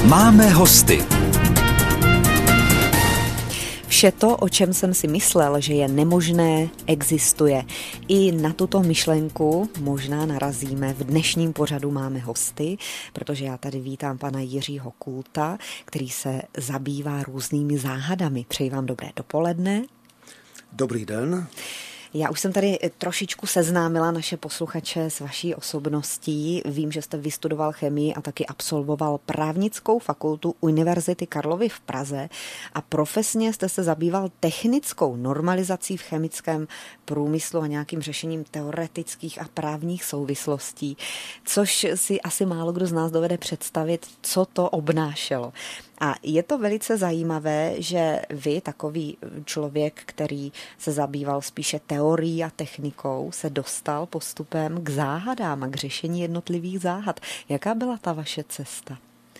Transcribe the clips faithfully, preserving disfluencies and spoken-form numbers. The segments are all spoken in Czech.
Máme hosty. Vše to, o čem jsem si myslel, že je nemožné, existuje. I na tuto myšlenku možná narazíme. V dnešním pořadu Máme hosty, protože já tady vítám pana Jiřího Kulta, který se zabývá různými záhadami. Přeji vám dobré dopoledne. Dobrý den. Já už jsem tady trošičku seznámila naše posluchače s vaší osobností. Vím, že jste vystudoval chemii a taky absolvoval právnickou fakultu Univerzity Karlovy v Praze a profesně jste se zabýval technickou normalizací v chemickém průmyslu a nějakým řešením teoretických a právních souvislostí, což si asi málo kdo z nás dovede představit, co to obnášelo. A je to velice zajímavé, že vy, takový člověk, který se zabýval spíše teorií a technikou, se dostal postupem k záhadám a k řešení jednotlivých záhad. Jaká byla ta vaše cesta?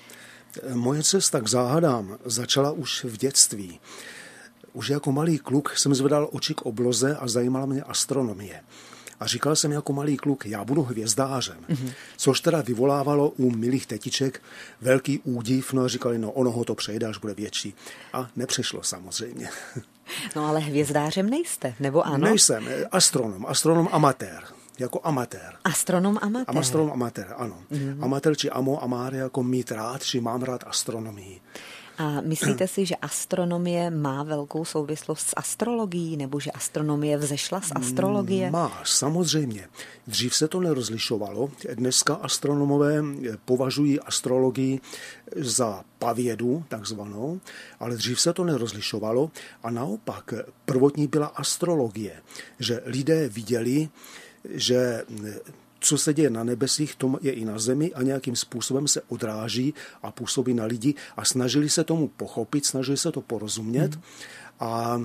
Moje cesta k záhadám začala už v dětství. Už jako malý kluk jsem zvedal oči k obloze a zajímala mě astronomie. A říkal jsem jako malý kluk, já budu hvězdářem. Mm-hmm. Což teda vyvolávalo u milých tetiček velký údiv, no a říkali, no ono ho to přejde, až bude větší. A nepřešlo samozřejmě. No ale hvězdářem nejste, nebo ano? Nejsem, astronom, astronom amatér. Jako amatér. Astronom amatér. Astronom amatér, ano. Mm-hmm. Amatér či amo, amár jako mít rád, či mám rád astronomii. A myslíte si, že astronomie má velkou souvislost s astrologií, nebo že astronomie vzešla z astrologie? Má, samozřejmě. Dřív se to nerozlišovalo. Dneska astronomové považují astrologii za pavědu, takzvanou, ale dřív se to nerozlišovalo a naopak prvotní byla astrologie, že lidé viděli, že co se děje na nebesích, to je i na zemi a nějakým způsobem se odráží a působí na lidi a snažili se tomu pochopit, snažili se to porozumět hmm. a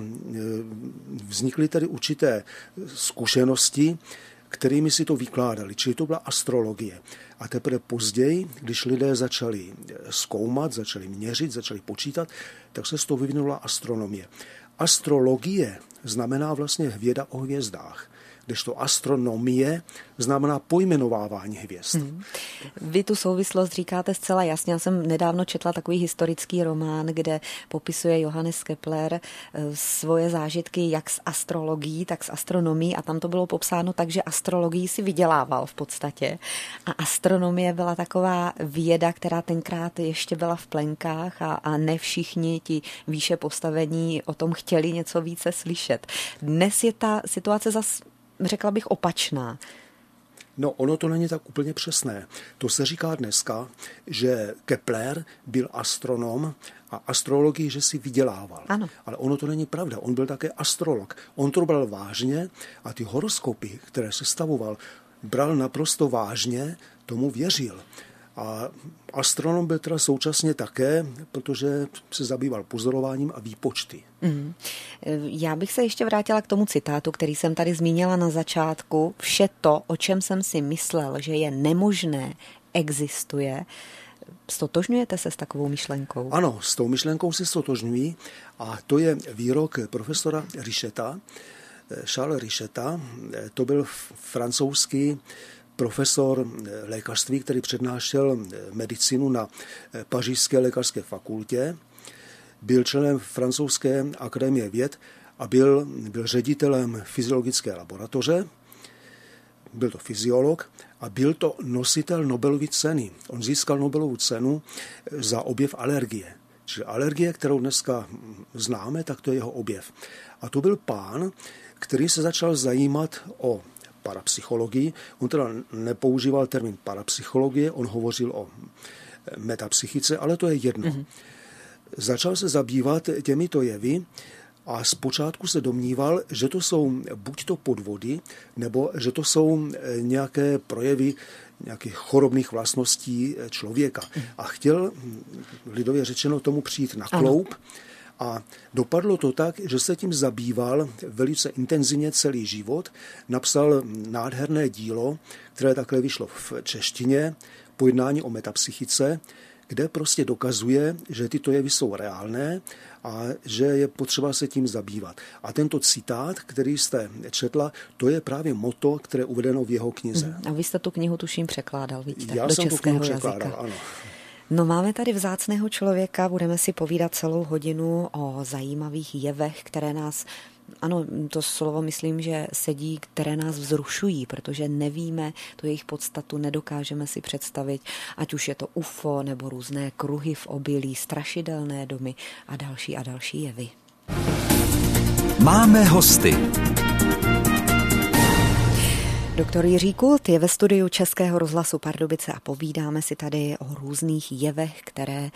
vznikly tedy určité zkušenosti, kterými si to vykládali, čili to byla astrologie. A teprve později, když lidé začali zkoumat, začali měřit, začali počítat, tak se z toho vyvinula astronomie. Astrologie znamená vlastně věda o hvězdách, kdežto astronomie znamená pojmenovávání hvězd. Hmm. Vy tu souvislost říkáte zcela jasně. Já jsem nedávno četla takový historický román, kde popisuje Johannes Kepler svoje zážitky jak s astrologií, tak s astronomií a tam to bylo popsáno tak, že astrologii si vydělával v podstatě a astronomie byla taková věda, která tenkrát ještě byla v plenkách a, a ne všichni ti výše postavení o tom chtěli něco více slyšet. Dnes je ta situace zas, řekla bych, opačná. No, ono to není tak úplně přesné. To se říká dneska, že Kepler byl astronom a astrologii, že si vydělával. Ano. Ale ono to není pravda. On byl také astrolog. On to bral vážně a ty horoskopy, které sestavoval, bral naprosto vážně, tomu věřil. A astronom byl teda současně také, protože se zabýval pozorováním a výpočty. Mm. Já bych se ještě vrátila k tomu citátu, který jsem tady zmínila na začátku. Vše to, o čem jsem si myslel, že je nemožné, existuje. Stotožňujete se s takovou myšlenkou? Ano, s tou myšlenkou se stotožňují a to je výrok profesora Richeta, Charles Richeta. To byl francouzský profesor lékařství, který přednášel medicínu na Pařížské lékařské fakultě. Byl členem francouzské akademie věd a byl, byl ředitelem fyziologické laboratoře. Byl to fyziolog a byl to nositel Nobelovy ceny. On získal Nobelovu cenu za objev alergie. Čili alergie, kterou dneska známe, tak to je jeho objev. A to byl pán, který se začal zajímat o parapsychologii. On teda nepoužíval termín parapsychologie, on hovořil o metapsychice, ale to je jedno. Mm-hmm. Začal se zabývat těmito jevy a zpočátku se domníval, že to jsou buď to podvody, nebo že to jsou nějaké projevy nějakých chorobných vlastností člověka. A chtěl, lidově řečeno, tomu přijít na kloup. Ano. A dopadlo to tak, že se tím zabýval velice intenzivně celý život. Napsal nádherné dílo, které takhle vyšlo v češtině, Pojednání o metapsychice, kde prostě dokazuje, že tyto jevy jsou reálné a že je potřeba se tím zabývat. A tento citát, který jste četla, to je právě motto, které je uvedeno v jeho knize. A vy jste tu knihu tuším překládal, vidíte, Já do jsem českého tu knihu jazyka. překládal, ano. No, máme tady vzácného člověka, budeme si povídat celou hodinu o zajímavých jevech, které nás, ano, to slovo myslím, že sedí, které nás vzrušují, protože nevíme tu jejich podstatu, nedokážeme si představit, ať už je to U F O nebo různé kruhy v obilí, strašidelné domy a další a další jevy. Máme hosty. Doktor Jiří Kult je ve studiu Českého rozhlasu Pardubice a povídáme si tady o různých jevech, které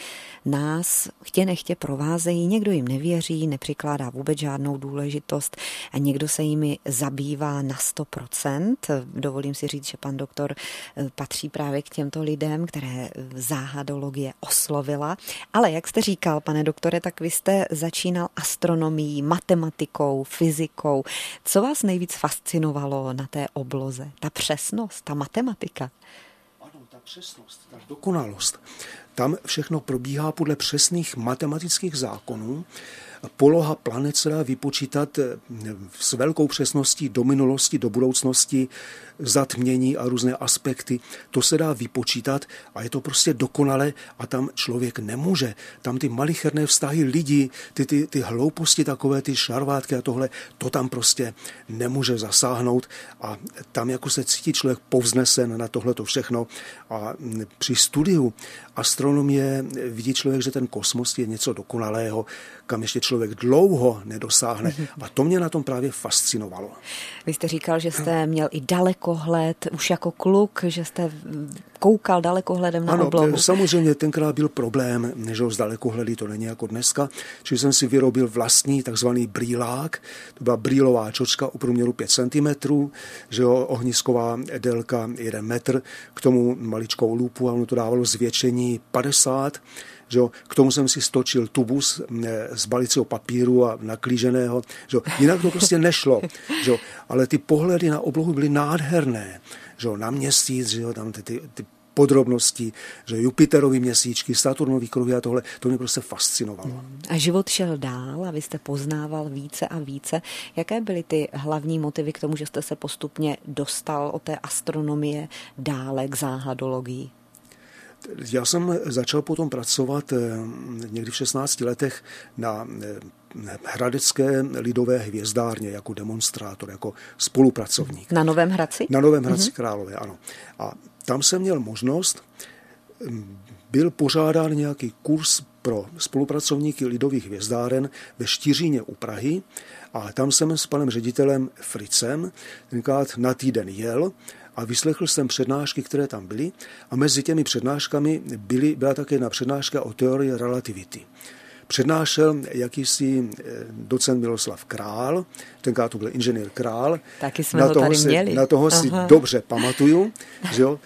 nás chtě nechtě provázejí. Někdo jim nevěří, nepřikládá vůbec žádnou důležitost a někdo se jimi zabývá na sto procent. Dovolím si říct, že pan doktor patří právě k těmto lidem, které záhadologie oslovila. Ale jak jste říkal, pane doktore, tak vy jste začínal astronomií, matematikou, fyzikou. Co vás nejvíc fascinovalo na té obloze? Ta přesnost, ta matematika. Ano, ta přesnost, ta dokonalost. Tam všechno probíhá podle přesných matematických zákonů. Poloha planet se dá vypočítat s velkou přesností do minulosti, do budoucnosti, zatmění a různé aspekty. To se dá vypočítat a je to prostě dokonale a tam člověk nemůže. Tam ty malicherné vztahy lidí, ty, ty, ty hlouposti takové, ty šarvátky a tohle, to tam prostě nemůže zasáhnout a tam jako se cítí člověk povznesen na tohleto všechno a při studiu astronomie vidí člověk, že ten kosmos je něco dokonalého, kam ještě člověk dlouho nedosáhne. A to mě na tom právě fascinovalo. Vy jste říkal, že jste měl i dalekohled, už jako kluk, že jste koukal dalekohledem na oblohu. Ano, samozřejmě tenkrát byl problém, že z dalekohledy to není jako dneska, že jsem si vyrobil vlastní takzvaný brýlák. To byla brýlová čočka o průměru pět centimetrů, že jo, ohnisková délka jeden metr, k tomu maličkou lupu a ono to dávalo zvětšení padesát. Že jo, k tomu jsem si stočil tubus z balicího papíru a naklíženého. Že jo, jinak to prostě nešlo. Že jo, ale ty pohledy na oblohu byly nádherné. Že jo, na měsíc, že jo, tam ty, ty, ty podrobnosti, že Jupiterovy měsíčky, Saturnový kruhy a tohle, to mě prostě fascinovalo. A život šel dál a vy jste poznával více a více. Jaké byly ty hlavní motivy k tomu, že jste se postupně dostal od té astronomie dále k záhadologii? Já jsem začal potom pracovat někdy v šestnácti letech na hradecké lidové hvězdárně jako demonstrátor, jako spolupracovník. Na Novém Hradci? Na Novém Hradci mm-hmm. Králové, ano. A tam jsem měl možnost, byl pořádán nějaký kurz pro spolupracovníky lidových hvězdáren ve Štiříně u Prahy a tam jsem s panem ředitelem Fritzem tenkrát na týden jel a vyslechl jsem přednášky, které tam byly a mezi těmi přednáškami byly, byla také jedna přednáška o teorii relativity. Přednášel jakýsi docent Miloslav Král, tenkrát to byl inženýr Král. Taky jsme na ho tady si, měli. Na toho Aha. si dobře pamatuju. Že jo?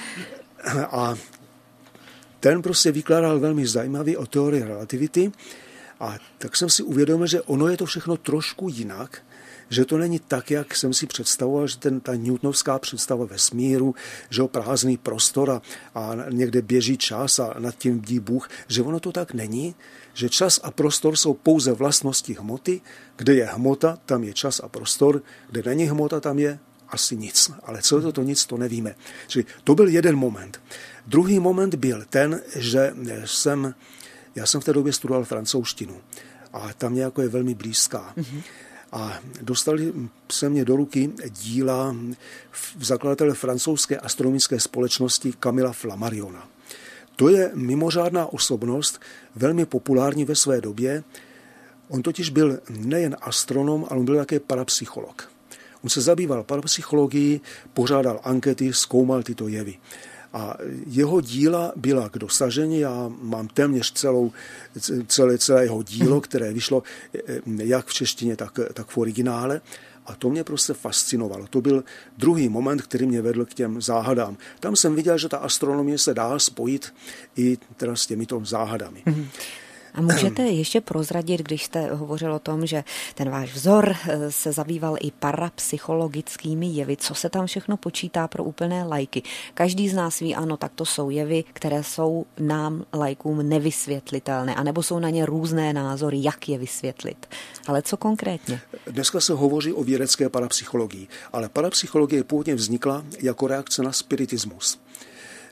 A ten prostě vykládal velmi zajímavý o teorii relativity a tak jsem si uvědomil, že ono je to všechno trošku jinak, že to není tak, jak jsem si představoval, že ten, ta newtonovská představa vesmíru, že ho prázdný prostor a, a někde běží čas a nad tím bdí Bůh, že ono to tak není, že čas a prostor jsou pouze vlastnosti hmoty, kde je hmota, tam je čas a prostor, kde není hmota, tam je asi nic. Ale co je to, to nic, to nevíme. Čili to byl jeden moment. Druhý moment byl ten, že jsem, já jsem v té době studoval francouzštinu a tam nějako je velmi blízká. Mm-hmm. A dostali se mě do ruky díla v zakladatele francouzské astronomické společnosti Camilla Flammariona. To je mimořádná osobnost, velmi populární ve své době. On totiž byl nejen astronom, ale on byl také parapsycholog. On se zabýval parapsychologií, pořádal ankety, zkoumal tyto jevy. A jeho díla byla k dosažení, já mám téměř celou, celé, celé jeho dílo, které vyšlo jak v češtině, tak, tak v originále. A to mě prostě fascinovalo. To byl druhý moment, který mě vedl k těm záhadám. Tam jsem viděl, že ta astronomie se dá spojit i teda s těmito záhadami. Mm-hmm. A můžete ještě prozradit, když jste hovořil o tom, že ten váš vzor se zabýval i parapsychologickými jevy, co se tam všechno počítá pro úplné laiky. Každý z nás ví, ano, tak to jsou jevy, které jsou nám laikům nevysvětlitelné, anebo jsou na ně různé názory, jak je vysvětlit. Ale co konkrétně? Dneska se hovoří o vědecké parapsychologii, ale parapsychologie původně vznikla jako reakce na spiritismus.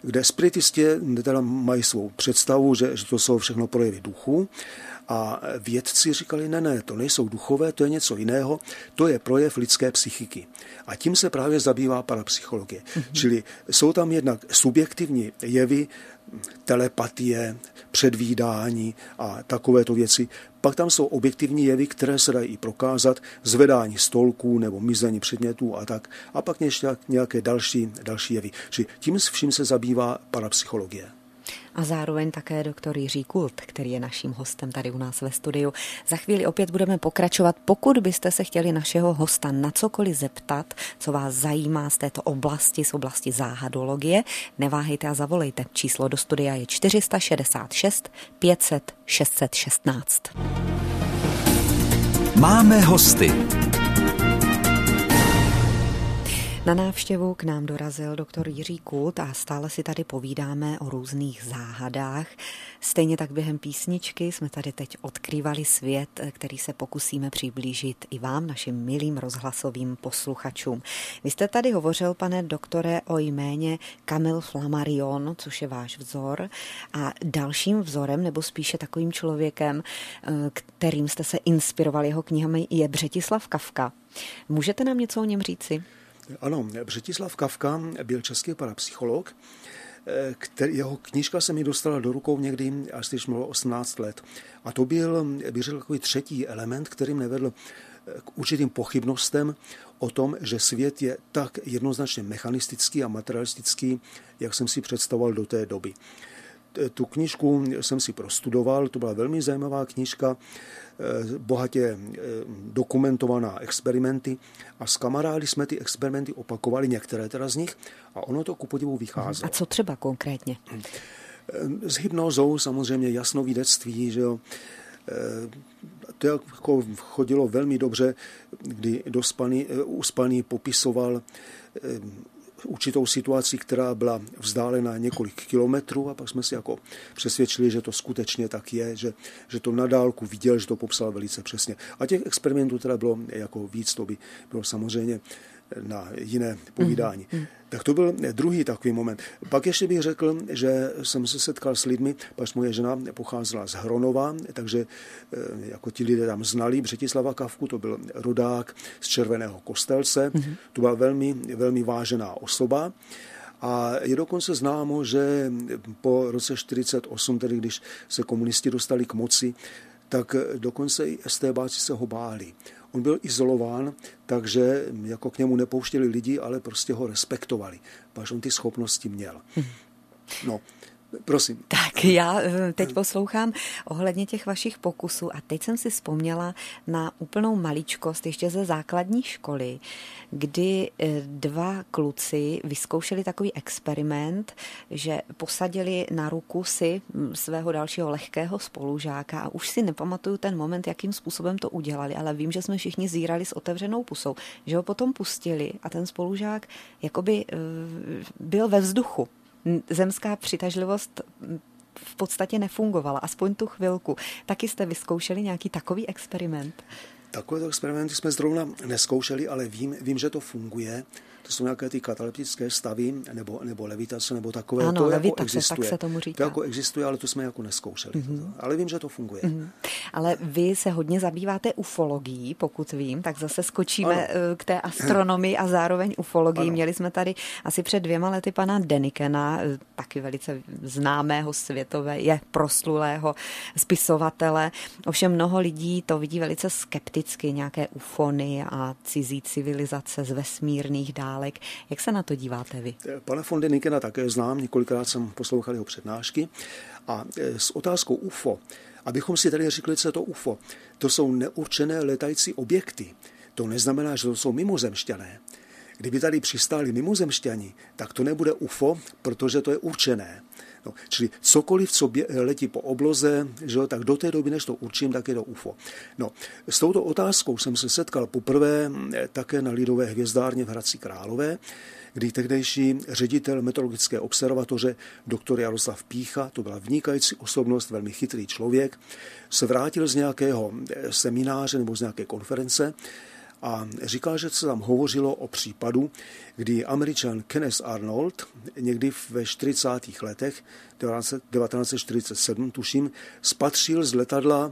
kde spiritisti teda mají svou představu, že, že to jsou všechno projevy duchu. A vědci říkali, ne, ne, to nejsou duchové, to je něco jiného, to je projev lidské psychiky. A tím se právě zabývá parapsychologie. Mm-hmm. Čili jsou tam jednak subjektivní jevy, telepatie, předvídání a takovéto věci. Pak tam jsou objektivní jevy, které se dají i prokázat, zvedání stolků nebo mizení předmětů a tak. A pak ještě nějaké další, další jevy. Čili tím vším se zabývá parapsychologie. A zároveň také doktor Jiří Kult, který je naším hostem tady u nás ve studiu. Za chvíli opět budeme pokračovat. Pokud byste se chtěli našeho hosta na cokoliv zeptat, co vás zajímá z této oblasti, z oblasti záhadologie, neváhejte a zavolejte. Číslo do studia je čtyři šedesát šest pět set šest set šestnáct. Máme hosty. Na návštěvu k nám dorazil doktor Jiří Kult a stále si tady povídáme o různých záhadách. Stejně tak během písničky jsme tady teď odkrývali svět, který se pokusíme přiblížit i vám, našim milým rozhlasovým posluchačům. Vy jste tady hovořil, pane doktore, o jméně Camille Flammarion, což je váš vzor. A dalším vzorem, nebo spíše takovým člověkem, kterým jste se inspirovali jeho knihami, je Břetislav Kafka. Můžete nám něco o něm říci? Ano, Břetislav Kafka byl český parapsycholog, který, jeho knížka se mi dostala do rukou někdy, až když mělo osmnáct let. A to byl, bych řekl, takový třetí element, který mě vedl k určitým pochybnostem o tom, že svět je tak jednoznačně mechanistický a materialistický, jak jsem si představoval do té doby. Tu knížku jsem si prostudoval, to byla velmi zajímavá knížka, bohatě dokumentovaná experimenty a s kamarády jsme ty experimenty opakovali, některé teda z nich, a ono to ku podivu vycházelo. A co třeba konkrétně? S hypnózou samozřejmě jasnovidectví, že jo. To jako chodilo velmi dobře, kdy dospaný, uspaný popisoval určitou situaci, která byla vzdálená několik kilometrů, a pak jsme si jako přesvědčili, že to skutečně tak je, že, že to na dálku viděl, že to popsal velice přesně. A těch experimentů teda bylo jako víc, to by bylo samozřejmě na jiné povídání. Mm, mm. Tak to byl druhý takový moment. Pak ještě bych řekl, že jsem se setkal s lidmi, pač moje žena pocházela z Hronova, takže jako ti lidé tam znali Břetislava Kafku, to byl rodák z Červeného Kostelce, mm. to byla velmi, velmi vážená osoba. A je dokonce známo, že po roce čtyřicet osm, tedy když se komunisti dostali k moci, tak dokonce i estébáci se ho báli. On byl izolován, takže jako k němu nepouštěli lidi, ale prostě ho respektovali, protože on ty schopnosti měl. No, prosím. Tak já teď poslouchám ohledně těch vašich pokusů a teď jsem si vzpomněla na úplnou maličkost ještě ze základní školy, kdy dva kluci vyzkoušeli takový experiment, že posadili na ruku si svého dalšího lehkého spolužáka a už si nepamatuju ten moment, jakým způsobem to udělali, ale vím, že jsme všichni zírali s otevřenou pusou, že ho potom pustili a ten spolužák jakoby byl ve vzduchu. Zemská přitažlivost v podstatě nefungovala, aspoň tu chvilku. Taky jste vyzkoušeli nějaký takový experiment? Takovéto experimenty jsme zrovna neskoušeli, ale vím, vím, že to funguje. To jsou nějaké ty kataleptické stavy, nebo, nebo levitace, nebo takové. Ano, to levitace, jako existuje. tak se tomu říká. To jako existuje, ale to jsme jako neskoušeli. Mm-hmm. Ale vím, že to funguje. Mm-hmm. Ale vy se hodně zabýváte ufologií, pokud vím, tak zase skočíme ano. k té astronomii a zároveň ufologii. Ano. Měli jsme tady asi před dvěma lety pana Denikena, taky velice známého světové, je proslulého spisovatele. Ovšem mnoho lidí to vidí velice skepticky, nějaké ufony a cizí civilizace z vesmírných dálek. Jak se na to díváte vy? Pana von Denikena také znám, několikrát jsem poslouchal jeho přednášky a s otázkou U F O, abychom si tady řekli, co je to U F O, to jsou neurčené letající objekty. To neznamená, že to jsou mimozemšťané. Kdyby tady přistáli mimozemšťani, tak to nebude U F O, protože to je určené. No, čili cokoliv, co bě, letí po obloze, že jo, tak do té doby, než to určím, tak je to U F O. No, s touto otázkou jsem se setkal poprvé také na Lidové hvězdárně v Hradci Králové, kdy tehdejší ředitel meteorologické observatoře doktor Jaroslav Pícha, to byla vynikající osobnost, velmi chytrý člověk, se vrátil z nějakého semináře nebo z nějaké konference A říká, že se tam hovořilo o případu, kdy Američan Kenneth Arnold někdy ve čtyřicátých letech, devatenáct set čtyřicet sedm, tuším, spatřil z letadla,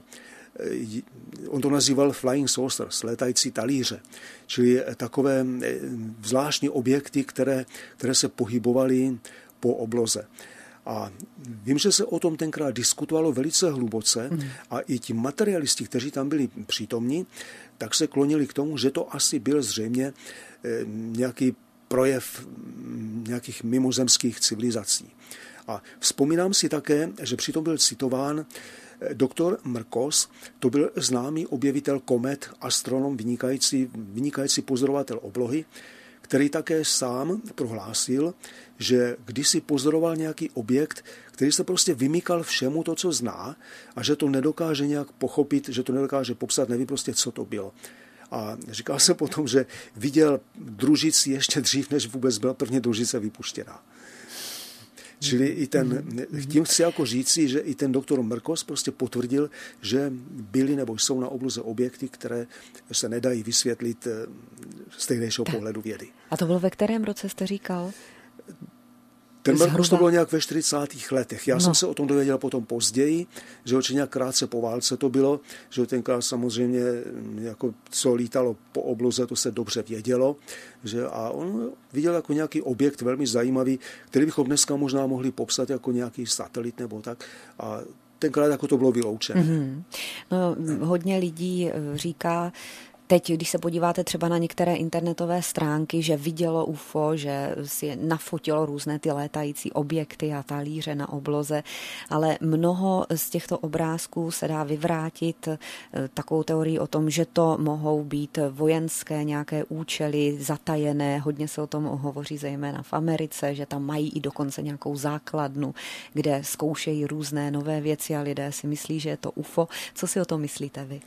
on to nazýval flying saucers, létající talíře, čili takové zvláštní objekty, které, které se pohybovaly po obloze. A vím, že se o tom tenkrát diskutovalo velice hluboce mm. a i ti materialisti, kteří tam byli přítomní, tak se klonili k tomu, že to asi byl zřejmě nějaký projev nějakých mimozemských civilizací. A vzpomínám si také, že přitom byl citován doktor Mrkos, to byl známý objevitel komet, astronom, vynikající, vynikající pozorovatel oblohy, který také sám prohlásil, že kdysi pozoroval nějaký objekt, který se prostě vymykal všemu to, co zná, a že to nedokáže nějak pochopit, že to nedokáže popsat, neví prostě, co to bylo. A říkal se potom, že viděl družici ještě dřív, než vůbec byla první družice vypuštěná. Čili i ten, tím chci jako říci, že i ten doktor Mrkos prostě potvrdil, že byly nebo jsou na obloze objekty, které se nedají vysvětlit z tehdejšího pohledu vědy. A to bylo ve kterém roce, jste říkal? Ten Mrkos to bylo nějak ve čtyřicátých letech. Já no. jsem se o tom dověděl potom později, že určitě nějak krátce po válce to bylo, že tenkrát samozřejmě jako co lítalo po obloze, to se dobře vědělo, že a on viděl jako nějaký objekt velmi zajímavý, který bychom dneska možná mohli popsat jako nějaký satelit nebo tak, a tenkrát jako to bylo vyloučené. Mm-hmm. No, hodně lidí říká, teď, když se podíváte třeba na některé internetové stránky, že vidělo U F O, že si nafotilo různé ty létající objekty a talíře na obloze, ale mnoho z těchto obrázků se dá vyvrátit takovou teorii o tom, že to mohou být vojenské nějaké účely zatajené. Hodně se o tom hovoří zejména v Americe, že tam mají i dokonce nějakou základnu, kde zkoušejí různé nové věci a lidé si myslí, že je to U F O. Co si o tom myslíte vy?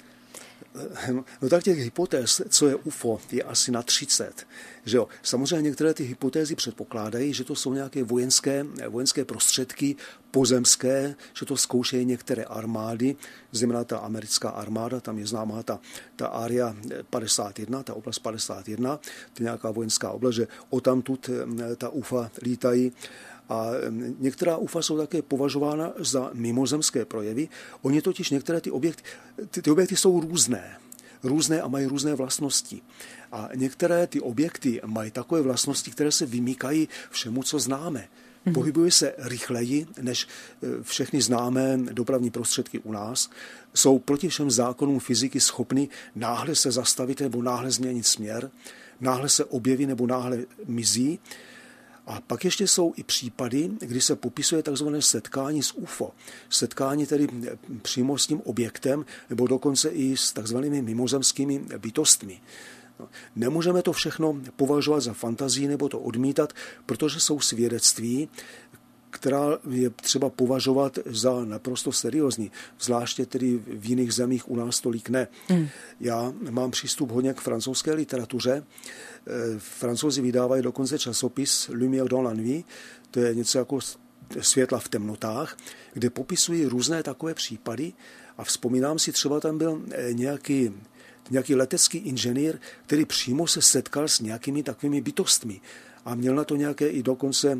No tak těch hypotéz, co je U F O, je asi na třicet. Že jo? Samozřejmě některé ty hypotézy předpokládají, že to jsou nějaké vojenské, vojenské prostředky pozemské, že to zkoušejí některé armády, zejména ta americká armáda, tam je známá ta, ta Area padesát jedna, ta oblast padesát jedna, to je nějaká vojenská oblast, že odtamtud ta U F A lítají. A některá U F A jsou také považována za mimozemské projevy. Oni totiž některé ty objekty, ty, ty objekty jsou různé. Různé a mají různé vlastnosti. A některé ty objekty mají takové vlastnosti, které se vymykají všemu, co známe. Pohybují se rychleji než všechny známé dopravní prostředky u nás. Jsou proti všem zákonům fyziky schopny náhle se zastavit nebo náhle změnit směr, náhle se objeví nebo náhle mizí. A pak ještě jsou i případy, kdy se popisuje takzvané setkání s U F O. Setkání tedy přímo s tím objektem, nebo dokonce i s takzvanými mimozemskými bytostmi. No, nemůžeme to všechno považovat za fantazii nebo to odmítat, protože jsou svědectví, která je třeba považovat za naprosto seriózní. Zvláště tedy v jiných zemích, u nás tolik ne. Mm. Já mám přístup hodně k francouzské literatuře. Francouzi vydávají dokonce časopis Lumière dans la nuit, to je něco jako světla v temnotách, kde popisují různé takové případy a vzpomínám si, třeba tam byl nějaký, nějaký letecký inženýr, který přímo se setkal s nějakými takovými bytostmi a měl na to nějaké i dokonce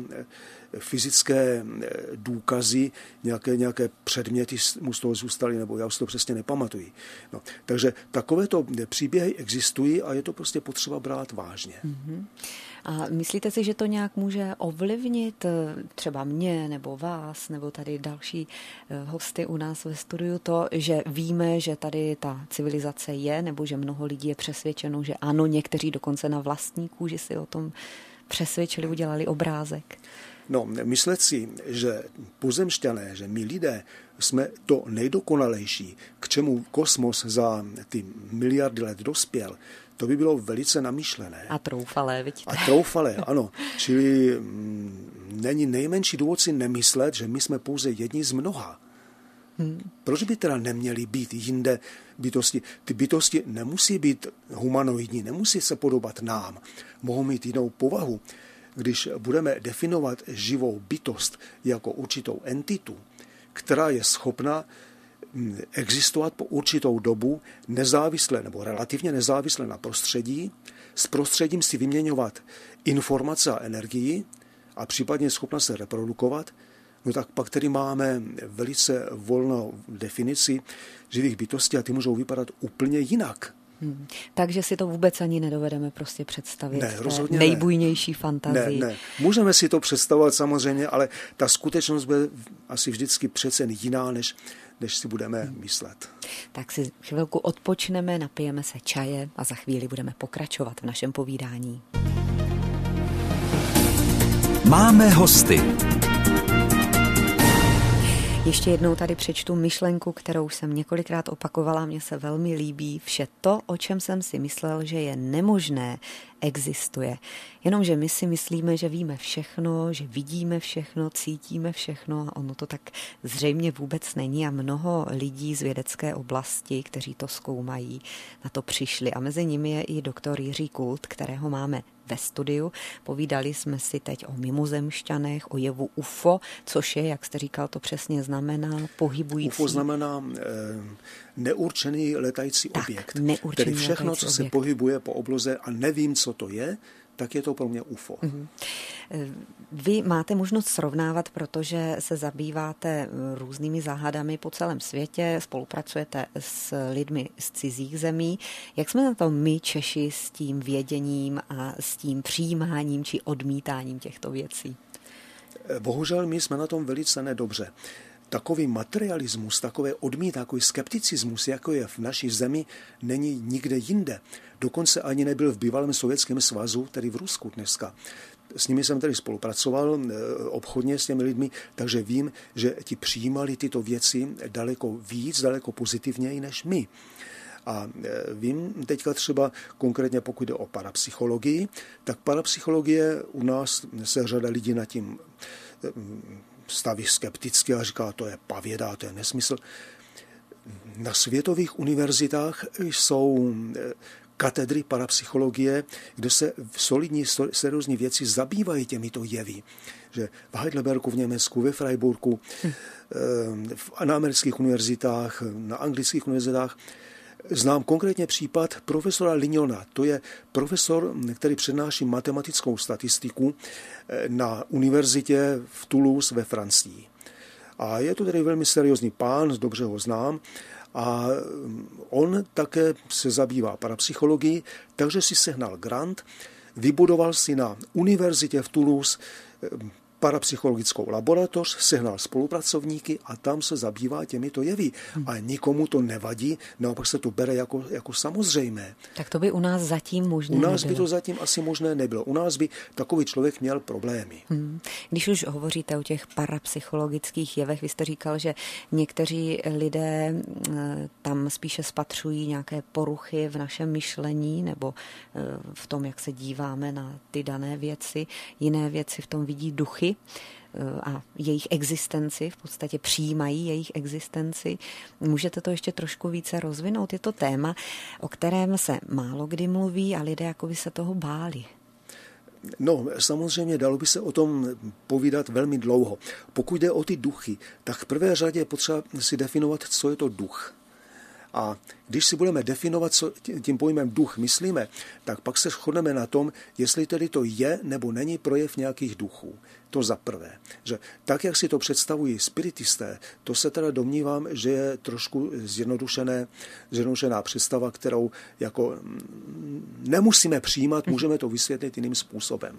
fyzické důkazy, nějaké, nějaké předměty mu z toho zůstaly, nebo já si to přesně nepamatuji. No, takže takovéto příběhy existují a je to prostě potřeba brát vážně. Mm-hmm. A myslíte si, že to nějak může ovlivnit třeba mě nebo vás, nebo tady další hosty u nás ve studiu, to, že víme, že tady ta civilizace je, nebo že mnoho lidí je přesvědčeno, že ano, někteří dokonce na vlastní kůži si o tom přesvědčili, udělali obrázek? No, myslet si, že pozemšťané, že my lidé jsme to nejdokonalejší, k čemu kosmos za ty miliardy let dospěl, to by bylo velice namyšlené. A troufalé, vidíte. A troufalé, ano. Čili m, není nejmenší důvod si nemyslet, že my jsme pouze jedni z mnoha. Hmm. Proč by teda neměly být jinde bytosti? Ty bytosti nemusí být humanoidní, nemusí se podobat nám. Mohou mít jinou povahu. Když budeme definovat živou bytost jako určitou entitu, která je schopna existovat po určitou dobu nezávisle nebo relativně nezávisle na prostředí, s prostředím si vyměňovat informace a energii a případně schopna se reprodukovat, no tak pak tedy máme velice volnou definici živých bytostí a ty můžou vypadat úplně jinak. Hmm. Takže si to vůbec ani nedovedeme prostě představit. Ne, rozhodně nejbujnější fantazii. Ne, ne. Můžeme si to představovat samozřejmě, ale ta skutečnost bude asi vždycky přece jiná, než, než si budeme hmm. myslet. Tak si chvilku odpočneme, napijeme se čaje a za chvíli budeme pokračovat v našem povídání. Máme hosty. Ještě jednou tady přečtu myšlenku, kterou jsem několikrát opakovala, mně se velmi líbí. Vše to, o čem jsem si myslel, že je nemožné, existuje. Jenomže my si myslíme, že víme všechno, že vidíme všechno, cítíme všechno a ono to tak zřejmě vůbec není a mnoho lidí z vědecké oblasti, kteří to zkoumají, na to přišli. A mezi nimi je i doktor Jiří Kult, kterého máme ve studiu. Povídali jsme si teď o mimozemšťanech, o jevu U F O, což je, jak jste říkal, to přesně znamená pohybující. U F O znamená e, neurčený letající tak, objekt. Neurčený Tedy všechno, co objekt. se pohybuje po obloze a nevím, co to je, tak je to pro mě U F O. Mm-hmm. Vy máte možnost srovnávat, protože se zabýváte různými záhadami po celém světě, spolupracujete s lidmi z cizích zemí. Jak jsme na tom my, Češi, s tím věděním a s tím přijímáním či odmítáním těchto věcí? Bohužel my jsme na tom velice nedobře. Takový materialismus, takové odmítání, takový skepticismus, jako je v naší zemi, není nikde jinde. Dokonce ani nebyl v bývalém Sovětském svazu, tedy v Rusku dneska. S nimi jsem tedy spolupracoval obchodně s těmi lidmi, takže vím, že ti přijímali tyto věci daleko víc, daleko pozitivněji než my. A vím teďka třeba konkrétně, pokud jde o parapsychologii, tak parapsychologie u nás se řada lidí nad tím staví skepticky a říká, to je pavěda, to je nesmysl. Na světových univerzitách jsou katedry parapsychologie, kde se solidní, seriózní věci zabývají těmito jevy. Že v Heidelbergu v Německu, ve Freiburgu, hm. na amerických univerzitách, na anglických univerzitách. Znám konkrétně případ profesora Lignona. To je profesor, který přednáší matematickou statistiku na univerzitě v Toulouse ve Francii. A je to tedy velmi seriózní pán, dobře ho znám. A on také se zabývá parapsychologií, takže si sehnal grant, vybudoval si na univerzitě v Toulouse parapsychologickou laboratoř, sehnal spolupracovníky a tam se zabývá těmito jevy. A nikomu to nevadí, naopak se to bere jako, jako samozřejmé. Tak to by u nás zatím možné U nás nebylo. by to zatím asi možné nebylo. U nás by takový člověk měl problémy. Hmm. Když už hovoříte o těch parapsychologických jevech, vy jste říkal, že někteří lidé tam spíše spatřují nějaké poruchy v našem myšlení nebo v tom, jak se díváme na ty dané věci. Jiné věci v tom vidí duchy a jejich existenci, v podstatě přijímají jejich existenci. Můžete to ještě trošku více rozvinout? Je to téma, o kterém se málo kdy mluví a lidé jako by se toho báli. No, samozřejmě dalo by se o tom povídat velmi dlouho. Pokud jde o ty duchy, tak v prvé řadě je potřeba si definovat, co je to duch. A když si budeme definovat, co tím pojmem duch myslíme, tak pak se shodneme na tom, jestli tedy to je nebo není projev nějakých duchů. To za prvé. Že tak, jak si to představují spiritisté, to se teda domnívám, že je trošku zjednodušené, zjednodušená představa, kterou jako nemusíme přijímat, můžeme to vysvětlit jiným způsobem.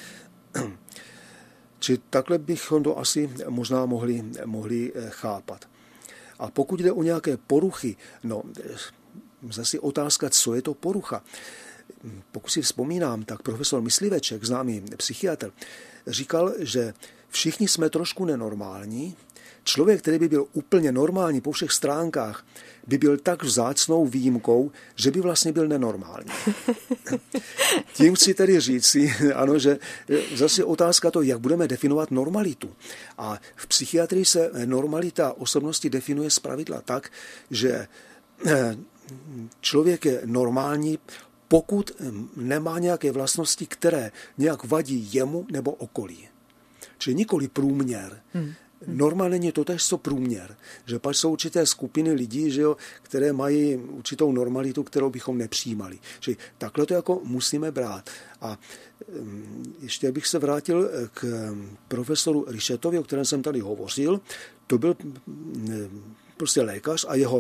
Či takhle bychom to asi možná mohli, mohli chápat. A pokud jde o nějaké poruchy, no zase otázka, co je to porucha. Pokud si vzpomínám, tak profesor Mysliveček, známý psychiatr, říkal, že všichni jsme trošku nenormální. Člověk, který by byl úplně normální po všech stránkách, by byl tak vzácnou výjimkou, že by vlastně byl nenormální. Tím chci tedy říci, ano, že zase otázka to, jak budeme definovat normalitu. A v psychiatrii se normalita osobnosti definuje zpravidla tak, že člověk je normální, pokud nemá nějaké vlastnosti, které nějak vadí jemu nebo okolí. Čili nikoli průměr. Hmm. Norma není totéž co průměr, že pak jsou určité skupiny lidí, že jo, které mají určitou normalitu, kterou bychom nepřijímali. Že takhle to jako musíme brát. A ještě bych se vrátil k profesoru Richetovi, o kterém jsem tady hovořil. To byl prostě lékař a jeho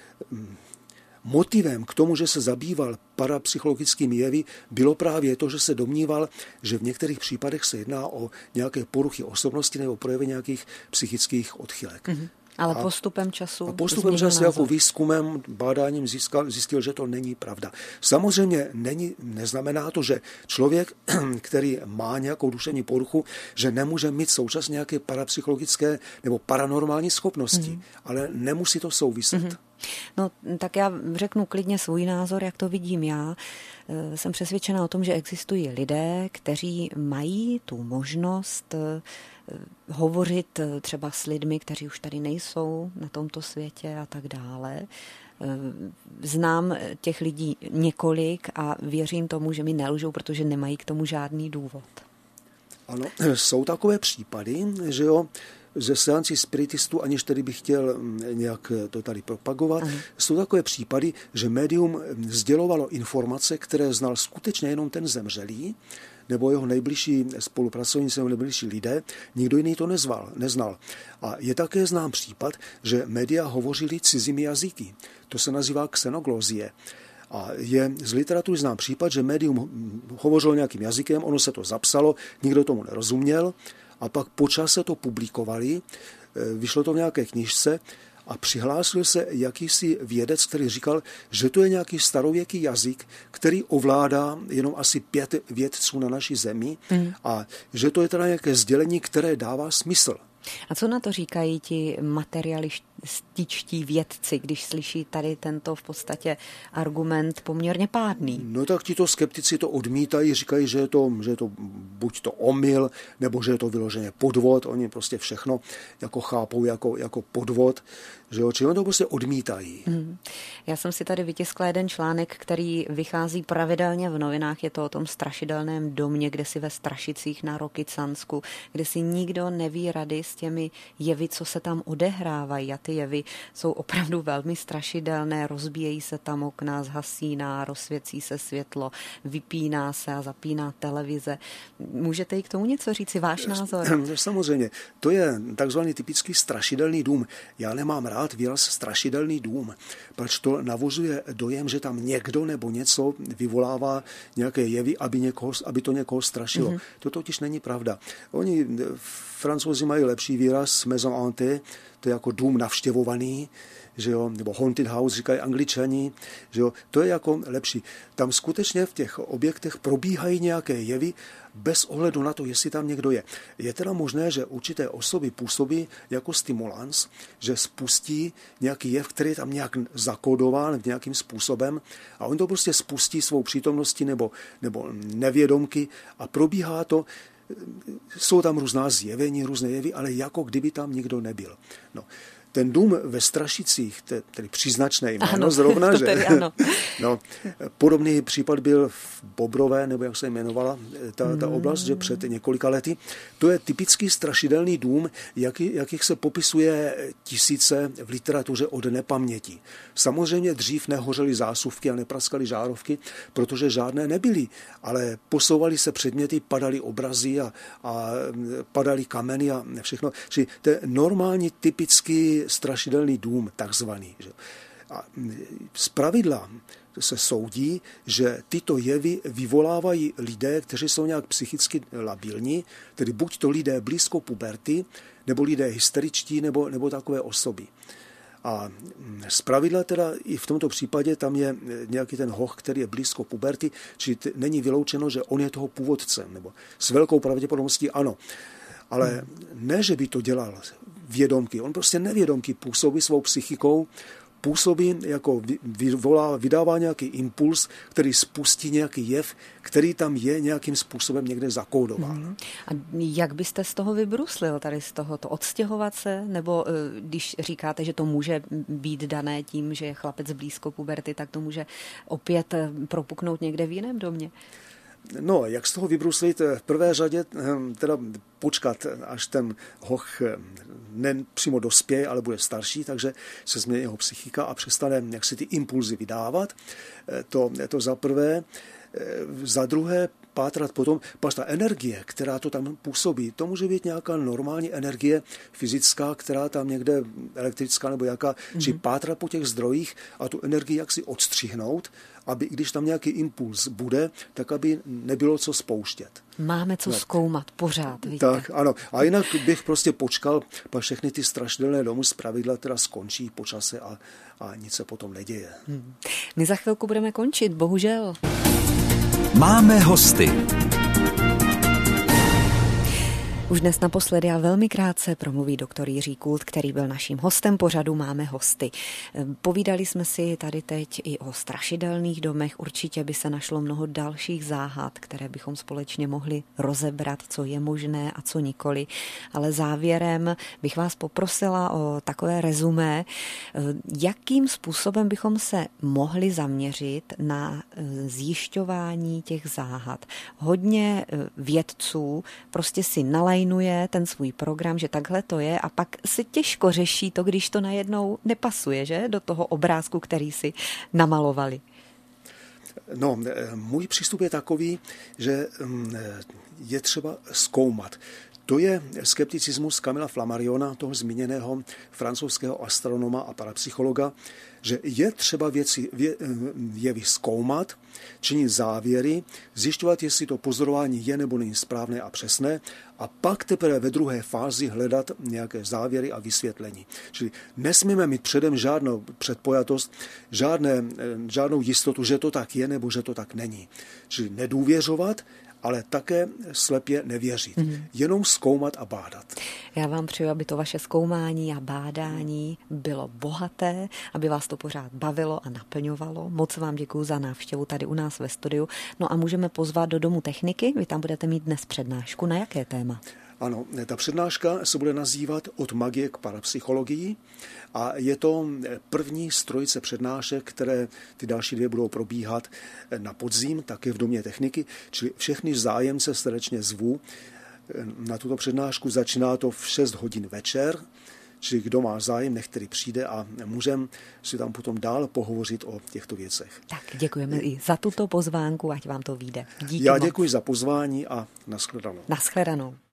motivem k tomu, že se zabýval parapsychologickými jevy, bylo právě to, že se domníval, že v některých případech se jedná o nějaké poruchy osobnosti nebo projevy nějakých psychických odchylek. Mm-hmm. Ale a, postupem času... A postupem času jako výzkumem, bádáním získal, zjistil, že to není pravda. Samozřejmě není, neznamená to, že člověk, který má nějakou duševní poruchu, že nemůže mít současně nějaké parapsychologické nebo paranormální schopnosti, mm-hmm. ale nemusí to souviset. Mm-hmm. No, tak já řeknu klidně svůj názor, jak to vidím já. Jsem přesvědčena o tom, že existují lidé, kteří mají tu možnost hovořit třeba s lidmi, kteří už tady nejsou na tomto světě a tak dále. Znám těch lidí několik a věřím tomu, že mi nelžou, protože nemají k tomu žádný důvod. Ano, jsou takové případy, že jo, ze seancí spiritistů, aniž tedy bych chtěl nějak to tady propagovat, Aha. jsou takové případy, že médium sdělovalo informace, které znal skutečně jenom ten zemřelý, nebo jeho nejbližší spolupracovníci nebo nejbližší lidé, nikdo jiný to nezval, neznal. A je také znám případ, že média hovořili cizími jazyky. To se nazývá xenoglozie. A je z literatury znám případ, že médium hovořilo nějakým jazykem, ono se to zapsalo, nikdo tomu nerozuměl, a pak po čase to publikovali, vyšlo to v nějaké knižce a přihlásil se jakýsi vědec, který říkal, že to je nějaký starověký jazyk, který ovládá jenom asi pět vědců na naší zemi mm. a že to je teda nějaké sdělení, které dává smysl. A co na to říkají ti materialističtí vědci, když slyší tady tento v podstatě argument poměrně pádný? No tak tito skeptici to odmítají, říkají, že je to, že je to buď to omyl, nebo že je to vyloženě podvod. Oni prostě všechno jako chápou jako, jako podvod. Že jo, čili oni to prostě odmítají. Hmm. Já jsem si tady vytiskla jeden článek, který vychází pravidelně v novinách. Je to o tom strašidelném domě, kde si ve Strašicích na Rokycansku, kde si nikdo neví rady s těmi jevy, co se tam odehrávají. A ty jevy jsou opravdu velmi strašidelné. Rozbíjejí se tam okna, zhasíná, rozsvěcí se světlo, vypíná se a zapíná televize. Můžete i k tomu něco říci, váš názor? Samozřejmě. To je takzvaný typický strašidelný dům. Já nemám rád výraz strašidelný dům, protože to navozuje dojem, že tam někdo nebo něco vyvolává nějaké jevy, aby, někoho, aby to někoho strašilo. Mm-hmm. To totiž není pravda. Oni, Francouzi mají lepší výraz maison hantée, to je jako dům navštěvovaný, že jo, nebo haunted house, říkají Angličani, že jo, to je jako lepší. Tam skutečně v těch objektech probíhají nějaké jevy bez ohledu na to, jestli tam někdo je. Je teda možné, že určité osoby působí jako stimulans, že spustí nějaký jev, který je tam nějak zakódován nějakým způsobem a on to prostě spustí svou přítomností nebo, nebo nevědomky a probíhá to. Jsou tam různá zjevení, různé jevy, ale jako kdyby tam nikdo nebyl. No. Ten dům ve Strašicích, tedy příznačné jméno ano, zrovna, že? Tedy, ano. No, podobný případ byl v Bobrové, nebo jak se jmenovala ta, ta oblast, že před několika lety. To je typický strašidelný dům, jaký, jakých se popisuje tisíce v literatuře od nepaměti. Samozřejmě dřív nehořely zásuvky a nepraskaly žárovky, protože žádné nebyly, ale posouvaly se předměty, padaly obrazy a, a padaly kameny a všechno. Čili to je normální, typický strašidelný dům, takzvaný. A zpravidla se soudí, že tyto jevy vyvolávají lidé, kteří jsou nějak psychicky labilní, tedy buď to lidé blízko puberty, nebo lidé hysteričtí, nebo, nebo takové osoby. A zpravidla teda i v tomto případě tam je nějaký ten hoch, který je blízko puberty, čili není vyloučeno, že on je toho původcem, nebo s velkou pravděpodobností ano. Ale ne, že by to dělal vědomky. On prostě nevědomky působí svou psychikou, působí jako vyvolá, vydává nějaký impuls, který spustí nějaký jev, který tam je nějakým způsobem někde zakódován. Hmm. A jak byste z toho vybruslil, tady z toho, to odstěhovat se? Nebo když říkáte, že to může být dané tím, že je chlapec blízko puberty, tak to může opět propuknout někde v jiném domě? No, jak z toho vybruslit? V prvé řadě teda počkat, až ten hoch ne přímo dospěje, ale bude starší, takže se změní jeho psychika a přestane jak si ty impulzy vydávat. To, to za prvé. Za druhé pátrat potom, pač ta energie, která to tam působí, to může být nějaká normální energie fyzická, která tam někde elektrická nebo jaká, mm-hmm. či pátrat po těch zdrojích a tu energii jaksi odstřihnout, aby když tam nějaký impuls bude, tak aby nebylo co spouštět. Máme co no. zkoumat pořád, víte. Tak, ano. A jinak bych prostě počkal, pak všechny ty strašidelné domy zpravidla teda skončí po čase a, a nic se potom neděje. Hmm. My za chvilku budeme končit, bohužel. Máme hosty. Už dnes naposledy a velmi krátce promluví doktor Jiří Kult, který byl naším hostem pořadu Máme hosty. Povídali jsme si tady teď i o strašidelných domech. Určitě by se našlo mnoho dalších záhad, které bychom společně mohli rozebrat, co je možné a co nikoli. Ale závěrem bych vás poprosila o takové rezumé, jakým způsobem bychom se mohli zaměřit na zjišťování těch záhad. Hodně vědců prostě si nalají ten svůj program, že takhle to je a pak se těžko řeší to, když to najednou nepasuje, že? Do toho obrázku, který si namalovali. No, můj přístup je takový, že je třeba zkoumat. To je skepticismus Camilla Flammariona, toho zmíněného francouzského astronoma a parapsychologa, že je třeba věci, vě, jevy zkoumat, činit závěry, zjišťovat, jestli to pozorování je nebo není správné a přesné a pak teprve ve druhé fázi hledat nějaké závěry a vysvětlení. Čili nesmíme mít předem žádnou předpojatost, žádné, žádnou jistotu, že to tak je nebo že to tak není. Čili nedůvěřovat, ale také slepě nevěřit. Mm. Jenom zkoumat a bádat. Já vám přeju, aby to vaše zkoumání a bádání bylo bohaté, aby vás to pořád bavilo a naplňovalo. Moc vám děkuju za návštěvu tady u nás ve studiu. No a můžeme pozvat do Domu techniky. Vy tam budete mít dnes přednášku. Na jaké téma? Ano, ta přednáška se bude nazývat Od magie k parapsychologii a je to první z trojice přednášek, které ty další dvě budou probíhat na podzim, také v Domě techniky, čili všechny zájemce srdečně zvu na tuto přednášku. Začíná to v šest hodin večer, čili kdo má zájem, nech tedy přijde a můžeme si tam potom dál pohovořit o těchto věcech. Tak děkujeme i za tuto pozvánku, ať vám to vyjde. Díky Já moc. děkuji za pozvání a nashledanou. Nashledanou.